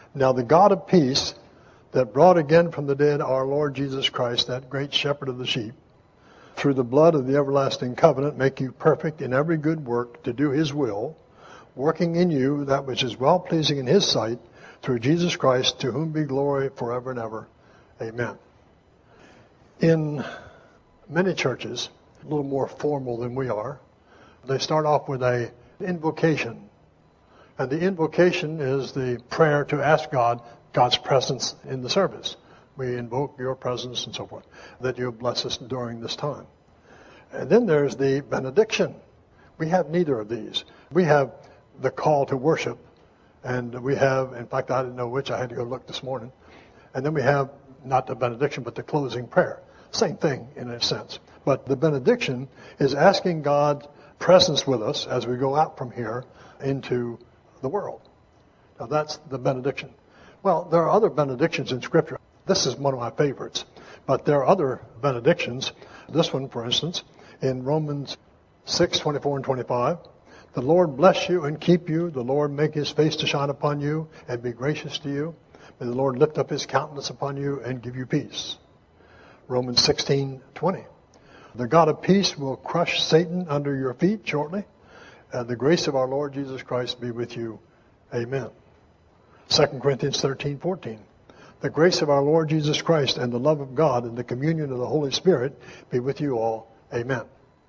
Now the God of peace that brought again from the dead our Lord Jesus Christ, that great shepherd of the sheep, through the blood of the everlasting covenant, make you perfect in every good work to do his will, working in you that which is well-pleasing in his sight, through Jesus Christ, to whom be glory forever and ever. Amen. In many churches, a little more formal than we are, they start off with an invocation. And the invocation is the prayer to ask God's presence in the service. We invoke your presence and so forth, that you bless us during this time. And then there's the benediction. We have neither of these. We have the call to worship, and we have, in fact, I didn't know which, I had to go look this morning. And then we have not the benediction, but the closing prayer. Same thing in a sense. But the benediction is asking God's presence with us as we go out from here into the world. Now that's the benediction. Well, there are other benedictions in Scripture. This is one of my favorites. But there are other benedictions. This one, for instance, in Romans 6:24 and 25. The Lord bless you and keep you. The Lord make his face to shine upon you and be gracious to you. May the Lord lift up his countenance upon you and give you peace. Romans 16:20. The God of peace will crush Satan under your feet shortly. The grace of our Lord Jesus Christ be with you. Amen. 2 Corinthians 13:14. The grace of our Lord Jesus Christ and the love of God and the communion of the Holy Spirit be with you all. Amen.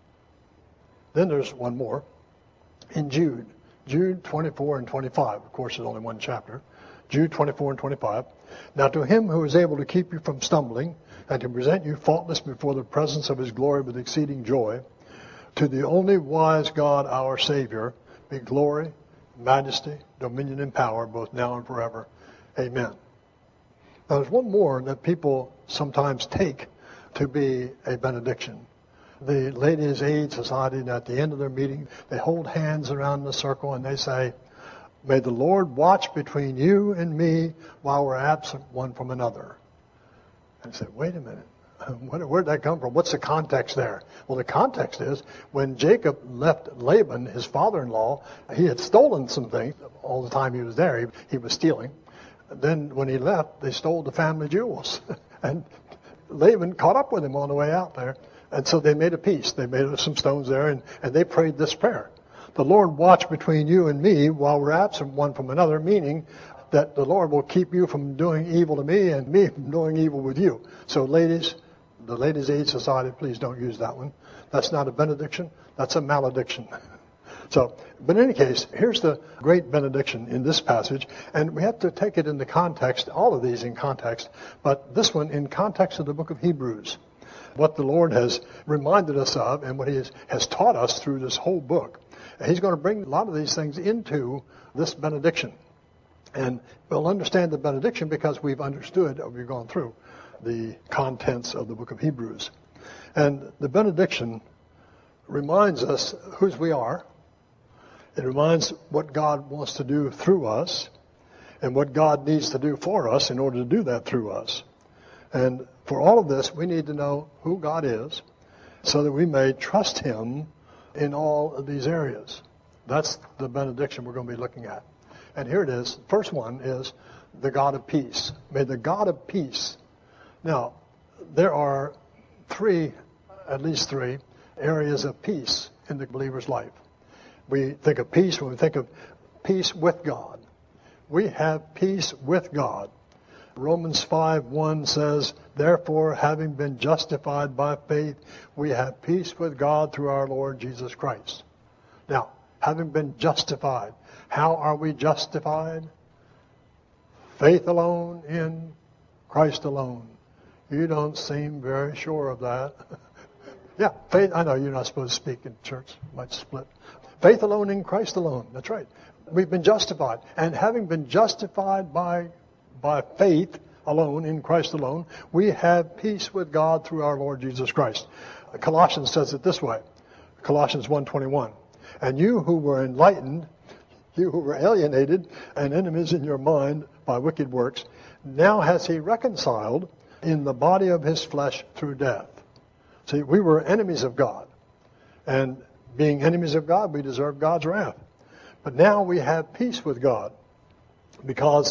Then there's one more. In Jude 24 and 25. Of course, there's only one chapter. Jude 24 and 25. Now to him who is able to keep you from stumbling and to present you faultless before the presence of his glory with exceeding joy, to the only wise God, our Savior, be glory, majesty, dominion, and power, both now and forever. Amen. Now there's one more that people sometimes take to be a benediction. The Ladies' Aid Society, at the end of their meeting, they hold hands around the circle and they say, may the Lord watch between you and me while we're absent one from another. And I said, wait a minute. Where'd that come from? What's the context there? Well, the context is when Jacob left Laban, his father-in-law, he had stolen some things all the time he was there. He was stealing. Then when he left, they stole the family jewels. And Laban caught up with him on the way out there. And so they made a peace. They made some stones there, and they prayed this prayer. The Lord watch between you and me while we're absent one from another, meaning that the Lord will keep you from doing evil to me and me from doing evil with you. So ladies, the Ladies' Aid Society, please don't use that one. That's not a benediction. That's a malediction. So, but in any case, here's the great benediction in this passage, and we have to take it in the context, all of these in context, but this one in context of the book of Hebrews. What the Lord has reminded us of and what he has taught us through this whole book. He's going to bring a lot of these things into this benediction. And we'll understand the benediction because we've understood, or we've gone through the contents of the book of Hebrews. And the benediction reminds us whose we are. It reminds what God wants to do through us and what God needs to do for us in order to do that through us. And for all of this, we need to know who God is so that we may trust him in all of these areas. That's the benediction we're going to be looking at. And here it is. First one is the God of peace. May the God of peace. Now, there are at least three areas of peace in the believer's life. We think of peace when we think of peace with God. We have peace with God. Romans 5:1 says, therefore, having been justified by faith, we have peace with God through our Lord Jesus Christ. Now, having been justified, how are we justified? Faith alone in Christ alone. You don't seem very sure of that. Yeah, faith. I know you're not supposed to speak in church. Might split. Faith alone in Christ alone. That's right. We've been justified. And having been justified by faith alone, in Christ alone, we have peace with God through our Lord Jesus Christ. Colossians says it this way. Colossians 1:21. And you who were enlightened, you who were alienated and enemies in your mind by wicked works, now has he reconciled in the body of his flesh through death. See, we were enemies of God. And being enemies of God, we deserve God's wrath. But now we have peace with God because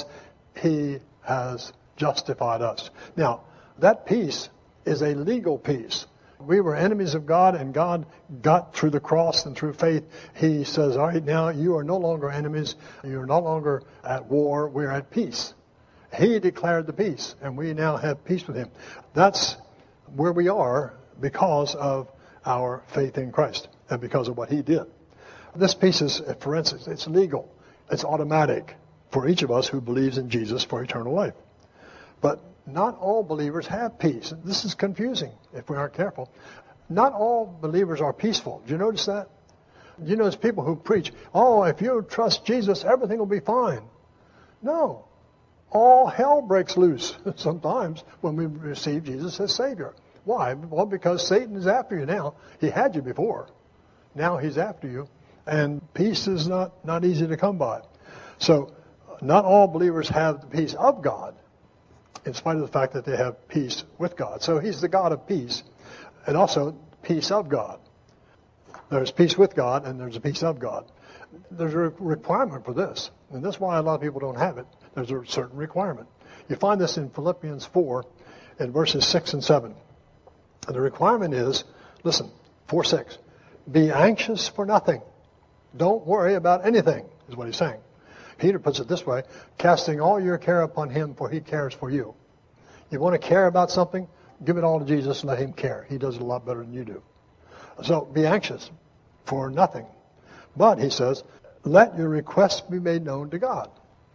he has justified us. Now, that peace is a legal peace. We were enemies of God, and God got through the cross and through faith. He says, all right, now you are no longer enemies. You're no longer at war. We're at peace. He declared the peace, and we now have peace with him. That's where we are because of our faith in Christ and because of what he did. This peace is, for instance, it's legal. It's automatic for each of us who believes in Jesus for eternal life. But not all believers have peace. This is confusing if we aren't careful. Not all believers are peaceful. Do you notice that? You know, there's people who preach, oh, if you trust Jesus, everything will be fine. No. All hell breaks loose sometimes when we receive Jesus as Savior. Why? Well, because Satan is after you now. He had you before. Now he's after you. And peace is not easy to come by. So not all believers have the peace of God, in spite of the fact that they have peace with God. So he's the God of peace, and also peace of God. There's peace with God, and there's a peace of God. There's a requirement for this, and that's why a lot of people don't have it. There's a certain requirement. You find this in Philippians 4, in verses 6 and 7. And the requirement is, listen, 4:6, be anxious for nothing. Don't worry about anything, is what he's saying. Peter puts it this way, casting all your care upon him, for he cares for you. You want to care about something? Give it all to Jesus and let him care. He does it a lot better than you do. So be anxious for nothing. But, he says, let your requests be made known to God.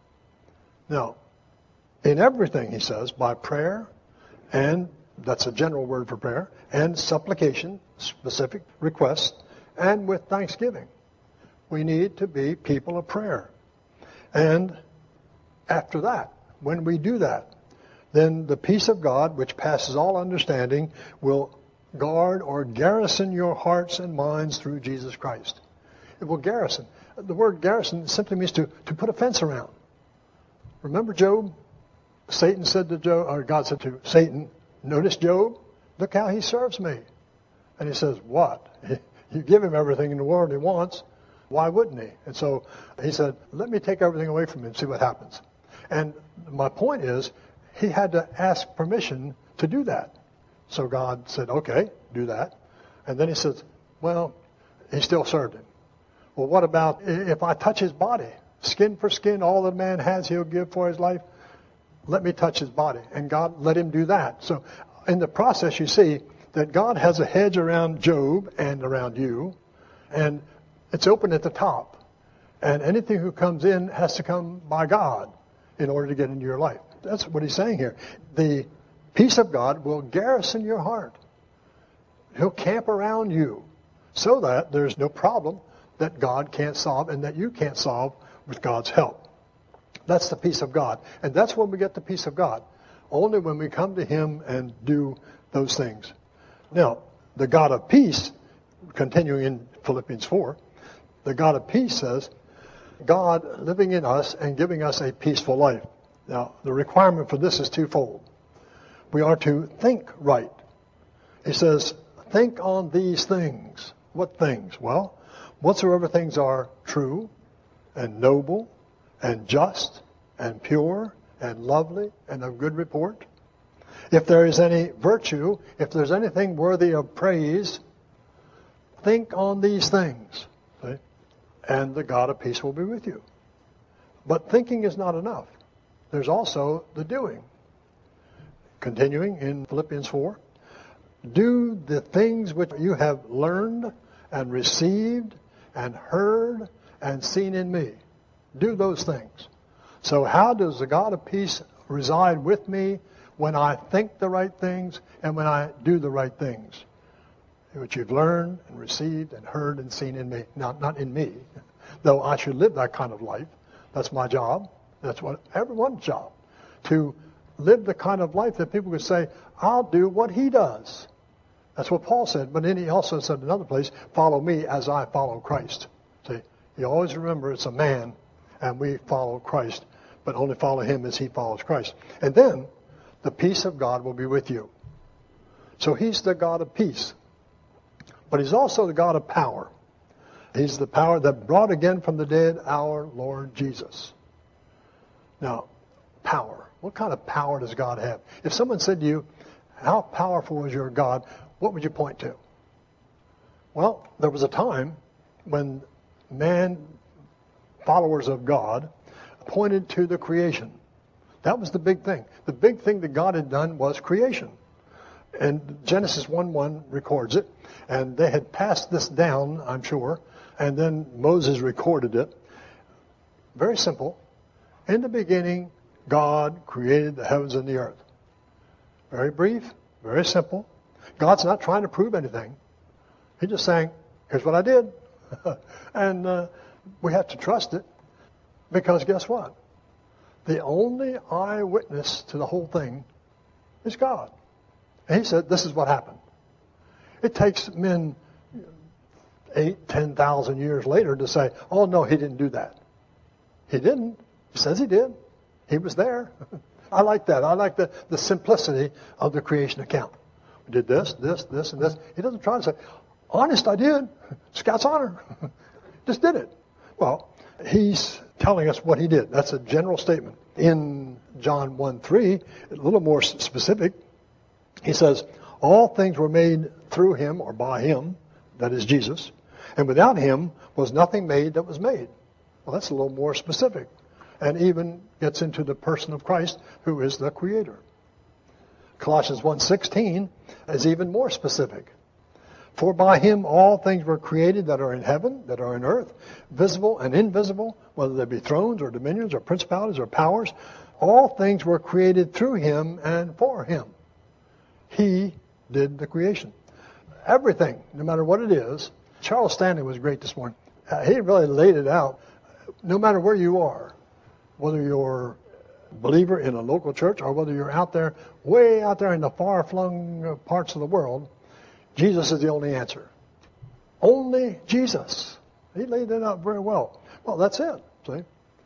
Now, in everything, he says, by prayer, and that's a general word for prayer, and supplication, specific requests, and with thanksgiving. We need to be people of prayer. And after that, when we do that, then the peace of God, which passes all understanding, will guard or garrison your hearts and minds through Jesus Christ. It will garrison. The word garrison simply means to put a fence around. Remember Job? Satan said to Job, or God said to Satan, notice Job, look how he serves me. And he says, what? You give him everything in the world he wants. Why wouldn't he? And so he said, let me take everything away from him and see what happens. And my point is, he had to ask permission to do that. So God said, okay, do that. And then he says, well, he still served him. Well, what about if I touch his body? Skin for skin, all that man has he'll give for his life. Let me touch his body. And God let him do that. So in the process, you see that God has a hedge around Job and around you. And it's open at the top. And anything who comes in has to come by God in order to get into your life. That's what he's saying here. The peace of God will garrison your heart. He'll camp around you so that there's no problem that God can't solve and that you can't solve with God's help. That's the peace of God. And that's when we get the peace of God. Only when we come to him and do those things. Now, the God of peace, continuing in Philippians 4, the God of peace says, God living in us and giving us a peaceful life. Now, the requirement for this is twofold. We are to think right. He says, think on these things. What things? Well, whatsoever things are true and noble and just and pure and lovely and of good report. If there is any virtue, if there's anything worthy of praise, think on these things. See? And the God of peace will be with you. But thinking is not enough. There's also the doing. Continuing in Philippians 4, do the things which you have learned and received and heard and seen in me. Do those things. So how does the God of peace reside with me when I think the right things and when I do the right things? Which you've learned and received and heard and seen in me. Not in me, though I should live that kind of life. That's my job. That's what everyone's job. To live the kind of life that people could say, I'll do what he does. That's what Paul said. But then he also said in another place, follow me as I follow Christ. See, you always remember it's a man and we follow Christ, but only follow him as he follows Christ. And then the peace of God will be with you. So he's the God of peace. But he's also the God of power. He's the power that brought again from the dead our Lord Jesus. Now, power. What kind of power does God have? If someone said to you, how powerful is your God, what would you point to? Well, there was a time when followers of God, pointed to the creation. That was the big thing. The big thing that God had done was creation. And Genesis 1:1 records it. And they had passed this down, I'm sure. And then Moses recorded it. Very simple. In the beginning, God created the heavens and the earth. Very brief, very simple. God's not trying to prove anything. He's just saying, here's what I did. And we have to trust it. Because guess what? The only eyewitness to the whole thing is God. And he said, this is what happened. It takes men 10,000 years later to say, oh no, he didn't do that. He didn't. He says he did. He was there. I like that. I like the simplicity of the creation account. We did this, and this. He doesn't try to say, honest, I did. Scout's honor. Just did it. Well, he's telling us what he did. That's a general statement. In John 1:3, a little more specific, he says, all things were made through him or by him, that is Jesus, and without him was nothing made that was made. Well, that's a little more specific, and even gets into the person of Christ, who is the Creator. Colossians 1:16 is even more specific. For by him all things were created that are in heaven, that are in earth, visible and invisible, whether they be thrones or dominions or principalities or powers. All things were created through him and for him. He did the creation. Everything, no matter what it is. Charles Stanley was great this morning. He really laid it out. No matter where you are, whether you're a believer in a local church or whether you're out there, way out there in the far-flung parts of the world, Jesus is the only answer. Only Jesus. He laid that out very well. Well, that's it. See?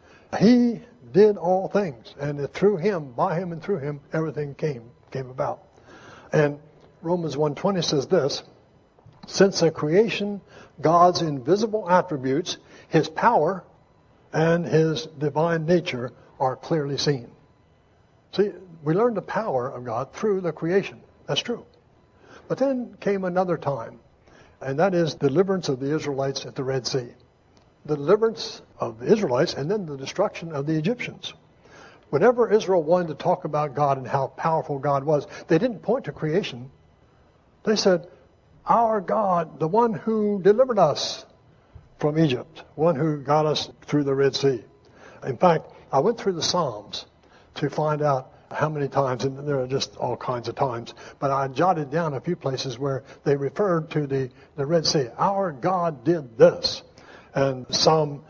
He did all things. And through him, by him and through him, everything came about. And Romans 1:20 says this, since the creation, God's invisible attributes, his power, and his divine nature are clearly seen. See, we learn the power of God through the creation. That's true. But then came another time, and that is deliverance of the Israelites at the Red Sea. The deliverance of the Israelites and then the destruction of the Egyptians. Whenever Israel wanted to talk about God and how powerful God was, they didn't point to creation. They said, our God, the one who delivered us from Egypt, one who got us through the Red Sea. In fact, I went through the Psalms to find out how many times, and there are just all kinds of times, but I jotted down a few places where they referred to the Red Sea. Our God did this. And Psalm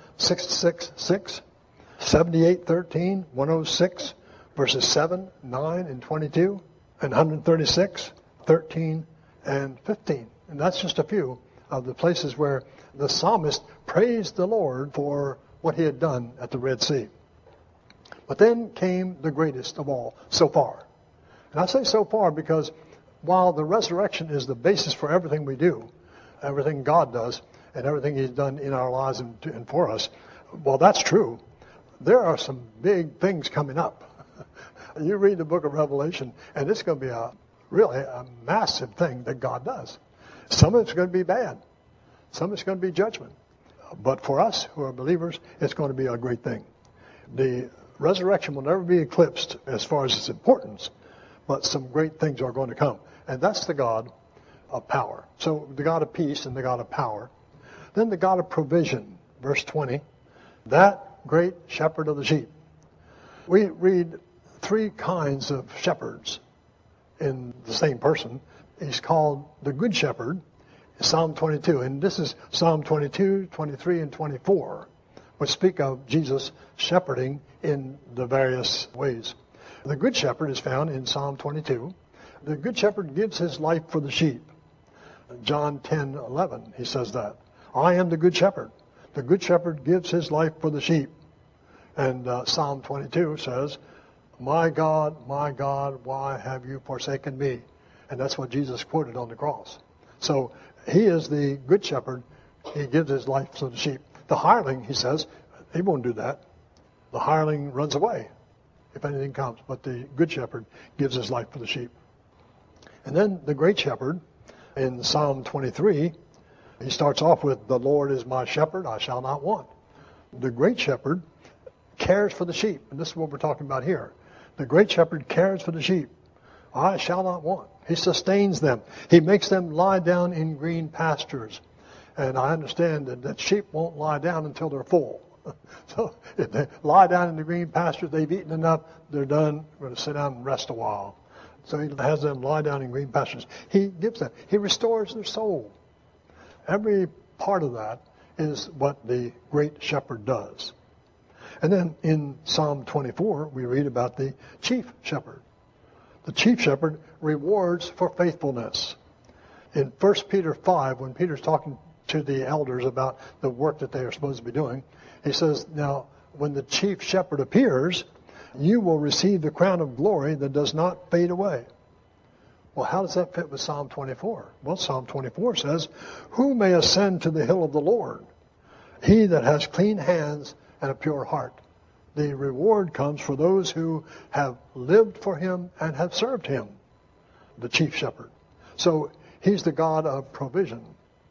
66:6, 78:13, 106, verses 7, 9, and 22, and 136, 13, and 15. And that's just a few of the places where the psalmist praised the Lord for what he had done at the Red Sea. But then came the greatest of all, so far. And I say so far because while the resurrection is the basis for everything we do, everything God does, and everything he's done in our lives and for us, well, that's true. There are some big things coming up. You read the book of Revelation, and it's going to be really a massive thing that God does. Some of it's going to be bad. Some of it's going to be judgment. But for us who are believers, it's going to be a great thing. The resurrection will never be eclipsed as far as its importance, but some great things are going to come. And that's the God of power. So the God of peace and the God of power. Then the God of provision, verse 20, that great shepherd of the sheep. We read three kinds of shepherds in the same person. He's called the Good Shepherd, Psalm 22. And this is Psalm 22, 23, and 24, which speak of Jesus shepherding in the various ways. The Good Shepherd is found in Psalm 22. The Good Shepherd gives his life for the sheep. John 10:11, he says that. I am the Good Shepherd. The Good Shepherd gives his life for the sheep. And Psalm 22 says, my God, why have you forsaken me? And that's what Jesus quoted on the cross. So he is the Good Shepherd. He gives his life for the sheep. The hireling, he says, he won't do that. The hireling runs away. if anything comes. But the good shepherd gives his life for the sheep. And then the great shepherd in Psalm 23, he starts off with, the Lord is my shepherd, I shall not want. The great shepherd cares for the sheep. And this is what we're talking about here. The great shepherd cares for the sheep. I shall not want. He sustains them. He makes them lie down in green pastures. And I understand that sheep won't lie down until they're full. So if they lie down in the green pastures, they've eaten enough, they're done. We're going to sit down and rest a while. So he has them lie down in green pastures. He gives them. He restores their soul. Every part of that is what the great shepherd does. And then in Psalm 24, we read about the chief shepherd. The chief shepherd rewards for faithfulness. In 1 Peter 5, when Peter's talking to the elders about the work that they are supposed to be doing, he says, now, when the chief shepherd appears, you will receive the crown of glory that does not fade away. Well, how does that fit with Psalm 24? Well, Psalm 24 says, who may ascend to the hill of the Lord? He that has clean hands and a pure heart. The reward comes for those who have lived for him and have served him, the chief shepherd. So he's the God of provision.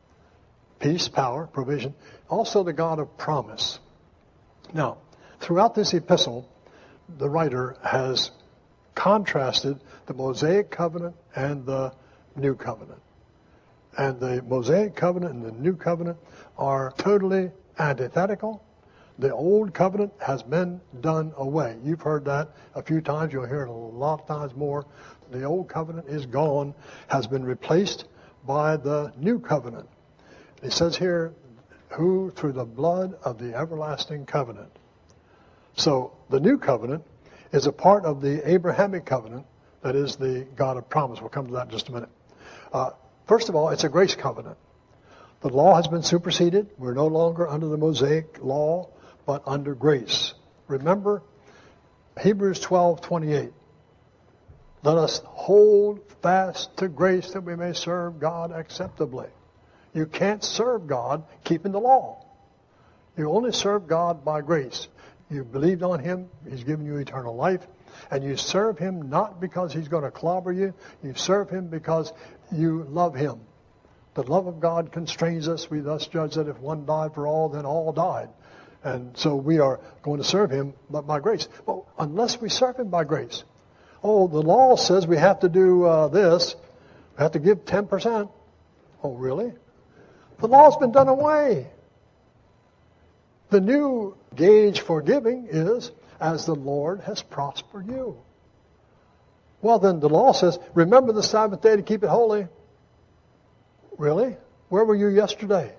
Peace, power, provision. Also the God of promise. Now, throughout this epistle, the writer has contrasted the Mosaic covenant and the New Covenant. And the Mosaic covenant and the New Covenant are totally antithetical. The old covenant has been done away. You've heard that a few times. You'll hear it a lot of times more. The old covenant is gone, has been replaced by the new covenant. It says here, who through the blood of the everlasting covenant. So the new covenant is a part of the Abrahamic covenant, that is the God of promise. We'll come to that in just a minute. First of all, it's a grace covenant. The law has been superseded. We're no longer under the Mosaic law, but under grace. Remember Hebrews 12:28. Let us hold fast to grace that we may serve God acceptably. You can't serve God keeping the law. You only serve God by grace. You believed on him, he's given you eternal life, and you serve him not because he's going to clobber you. You serve him because you love him. The love of God constrains us. We thus judge that if one died for all, then all died. And so we are going to serve him, but by grace. Well, unless we serve him by grace. Oh, the law says we have to do this. We have to give 10%. Oh, really? The law's been done away. The new gauge for giving is as the Lord has prospered you. Well, then the law says, remember the Sabbath day to keep it holy. Really? Where were you yesterday?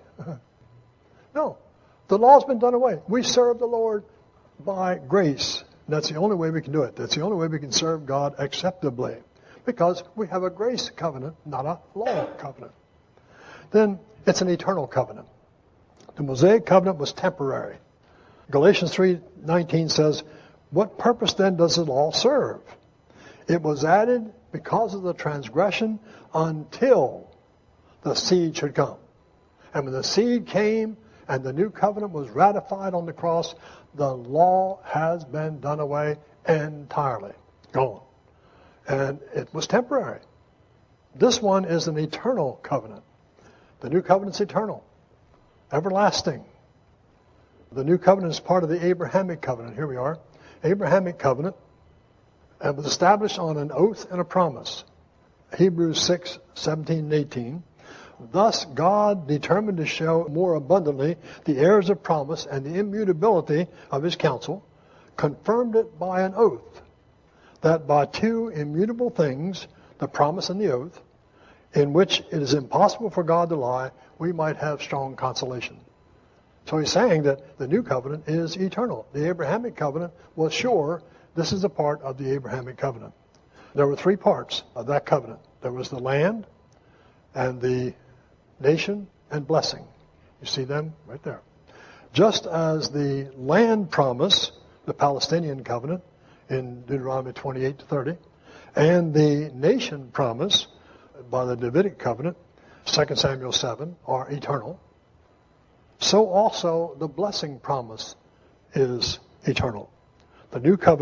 No. The law's been done away. We serve the Lord by grace. And that's the only way we can do it. That's the only way we can serve God acceptably. Because we have a grace covenant, not a law covenant. Then it's an eternal covenant. The Mosaic covenant was temporary. Galatians 3:19 says, what purpose then does the law serve? It was added because of the transgression until the seed should come. And when the seed came and the new covenant was ratified on the cross, the law has been done away entirely. Gone. And it was temporary. This one is an eternal covenant. The new covenant's eternal. Everlasting. The new covenant is part of the Abrahamic covenant. Here we are. Abrahamic covenant. It was established on an oath and a promise. Hebrews 6:17 and 18. Thus God determined to show more abundantly the heirs of promise and the immutability of his counsel, confirmed it by an oath, that by two immutable things, the promise and the oath, in which it is impossible for God to lie, we might have strong consolation. So he's saying that the new covenant is eternal. The Abrahamic covenant was sure. This is a part of the Abrahamic covenant. There were three parts of that covenant. There was the land and the nation and blessing. You see them right there. Just as the land promise, the Palestinian covenant in Deuteronomy 28-30, and the nation promise by the Davidic covenant, 2 Samuel 7, are eternal. So also the blessing promise is eternal. The new covenant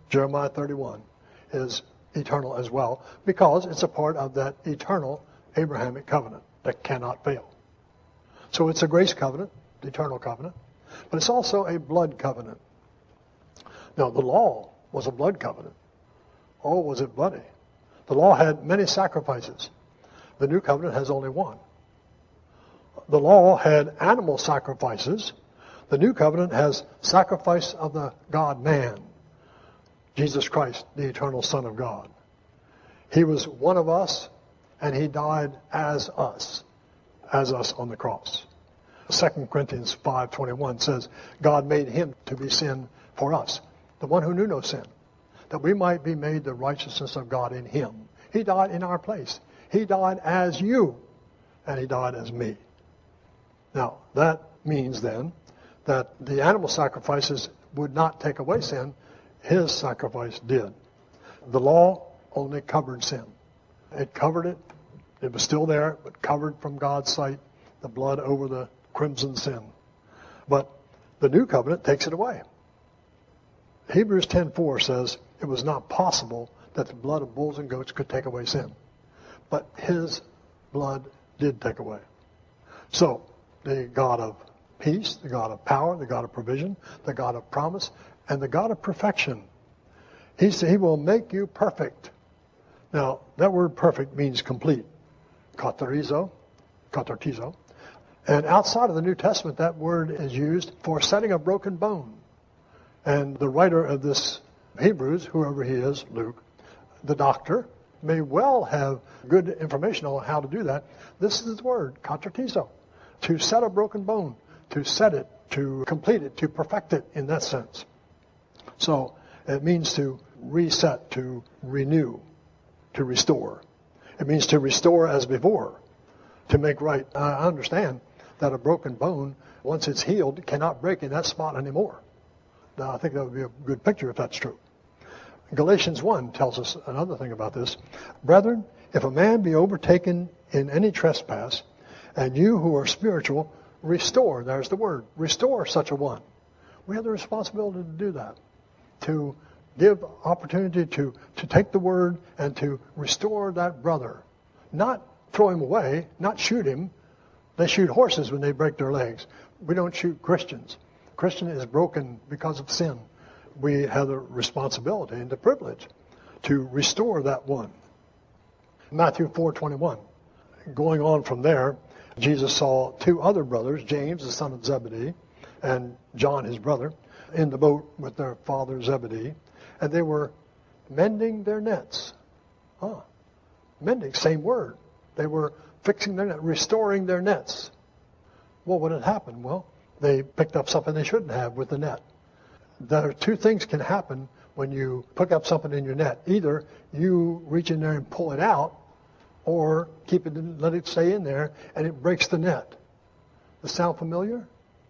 Jeremiah 31 is eternal as well, because it's a part of that eternal Abrahamic covenant that cannot fail. So it's a grace covenant, the eternal covenant, but it's also a blood covenant. Now, the law was a blood covenant. Oh, was it bloody? The law had many sacrifices. The new covenant has only one. The law had animal sacrifices. The new covenant has sacrifice of the God-man, Jesus Christ, the eternal Son of God. He was one of us, and he died as us on the cross. 2 Corinthians 5:21 says, God made him to be sin for us, the one who knew no sin, that we might be made the righteousness of God in him. He died in our place. He died as you, and he died as me. Now, that means then that the animal sacrifices would not take away sin. His sacrifice did. The law only covered sin. It covered it. It was still there, but covered from God's sight, the blood over the crimson sin. But the new covenant takes it away. Hebrews 10:4 says it was not possible that the blood of bulls and goats could take away sin. But his blood did take away. So, the God of peace, the God of power, the God of provision, the God of promise, and the God of perfection. He said he will make you perfect. Now, that word perfect means complete. Katartizo. And outside of the New Testament, that word is used for setting a broken bone. And the writer of this Hebrews, whoever he is, Luke, the doctor, may well have good information on how to do that. This is the word, katartizo, to set a broken bone, to set it, to complete it, to perfect it in that sense. So it means to reset, to renew, to restore. It means to restore as before, to make right. I understand that a broken bone, once it's healed, cannot break in that spot anymore. Now, I think that would be a good picture if that's true. Galatians 1 tells us another thing about this. Brethren, if a man be overtaken in any trespass, and you who are spiritual, restore, there's the word, restore such a one. We have the responsibility to do that, to give opportunity to take the word and to restore that brother. Not throw him away, not shoot him. They shoot horses when they break their legs. We don't shoot Christians. Christian is broken because of sin. We have the responsibility and the privilege to restore that one. Matthew 4:21. Going on from there, Jesus saw two other brothers, James, the son of Zebedee, and John, his brother, in the boat with their father Zebedee, and they were mending their nets. Mending, same word. They were fixing their net, restoring their nets. Well, what had happened? Well, they picked up something they shouldn't have with the net. There are two things can happen when you pick up something in your net. Either you reach in there and pull it out, or keep it and let it stay in there, and it breaks the net. Does that sound familiar?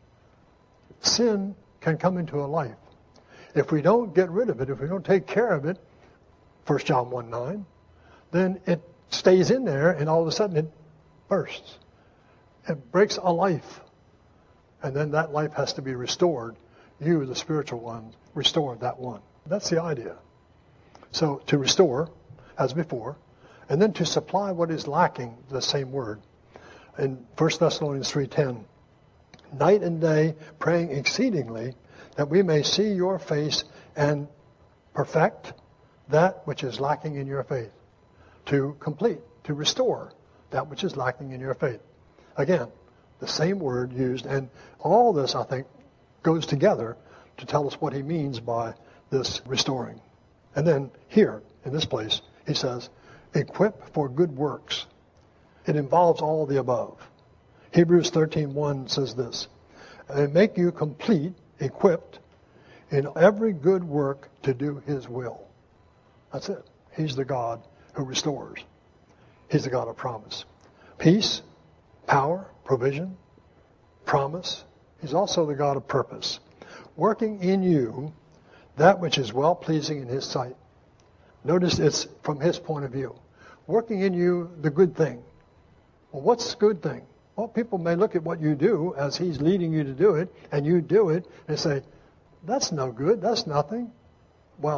Sin can come into a life. If we don't get rid of it, if we don't take care of it, 1 John 1:9, then it stays in there, and all of a sudden it bursts. It breaks a life. And then that life has to be restored. You, the spiritual one, restore that one. That's the idea. So to restore, as before, and then to supply what is lacking, the same word. In 1 Thessalonians 3:10, night and day praying exceedingly that we may see your face and perfect that which is lacking in your faith. To complete, to restore that which is lacking in your faith. Again, the same word used, and all this, I think, goes together to tell us what he means by this restoring. And then here, in this place, he says, equip for good works. It involves all the above. Hebrews 13:1 says this, and make you complete, equipped, in every good work to do his will. That's it. He's the God who restores. He's the God of promise. Peace, power, provision, promise. He's also the God of purpose. Working in you that which is well-pleasing in his sight. Notice it's from his point of view. Working in you the good thing. Well, what's the good thing? Well, people may look at what you do as he's leading you to do it, and you do it, and say, that's no good, that's nothing. Well,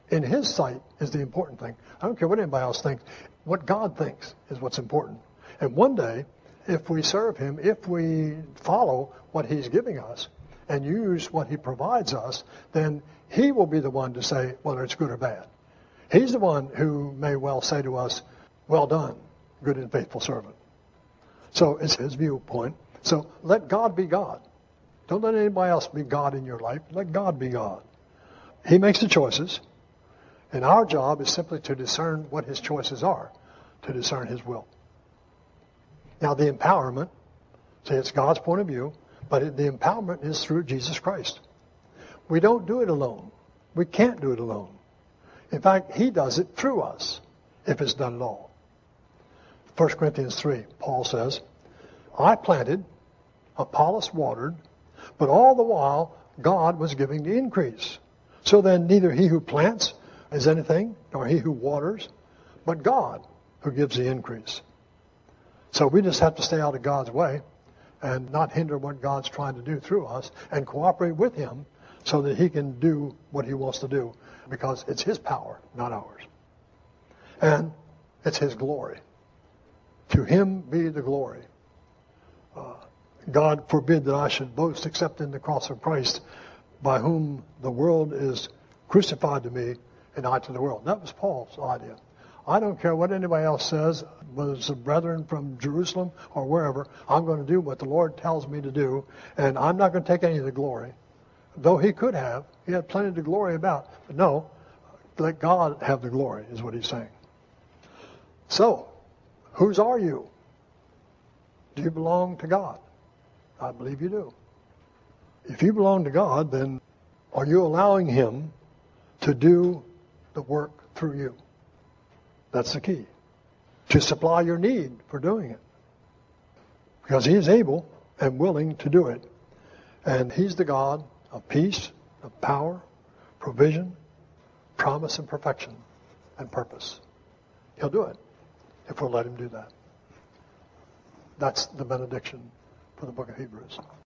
in his sight is the important thing. I don't care what anybody else thinks. What God thinks is what's important. And one day, if we serve him, if we follow what he's giving us and use what he provides us, then he will be the one to say whether it's good or bad. He's the one who may well say to us, well done, good and faithful servant. So it's his viewpoint. So let God be God. Don't let anybody else be God in your life. Let God be God. He makes the choices, and our job is simply to discern what his choices are, to discern his will. Now the empowerment, see, it's God's point of view, but the empowerment is through Jesus Christ. We don't do it alone. We can't do it alone. In fact, he does it through us, if it's done at all. 1 Corinthians 3, Paul says, I planted, Apollos watered, but all the while God was giving the increase. So then neither he who plants is anything, nor he who waters, but God who gives the increase. So we just have to stay out of God's way and not hinder what God's trying to do through us and cooperate with him so that he can do what he wants to do, because it's his power, not ours. And it's his glory. To him be the glory. God forbid that I should boast except in the cross of Christ, by whom the world is crucified to me and I to the world. That was Paul's idea. I don't care what anybody else says, whether it's the brethren from Jerusalem or wherever. I'm going to do what the Lord tells me to do, and I'm not going to take any of the glory. Though he could have. He had plenty to glory about. But no, let God have the glory, is what he's saying. So, whose are you? Do you belong to God? I believe you do. If you belong to God, then are you allowing him to do the work through you? That's the key. To supply your need for doing it. Because he is able and willing to do it. And he's the God of peace, of power, provision, promise, and perfection, and purpose. He'll do it if we'll let him do that. That's the benediction for the book of Hebrews.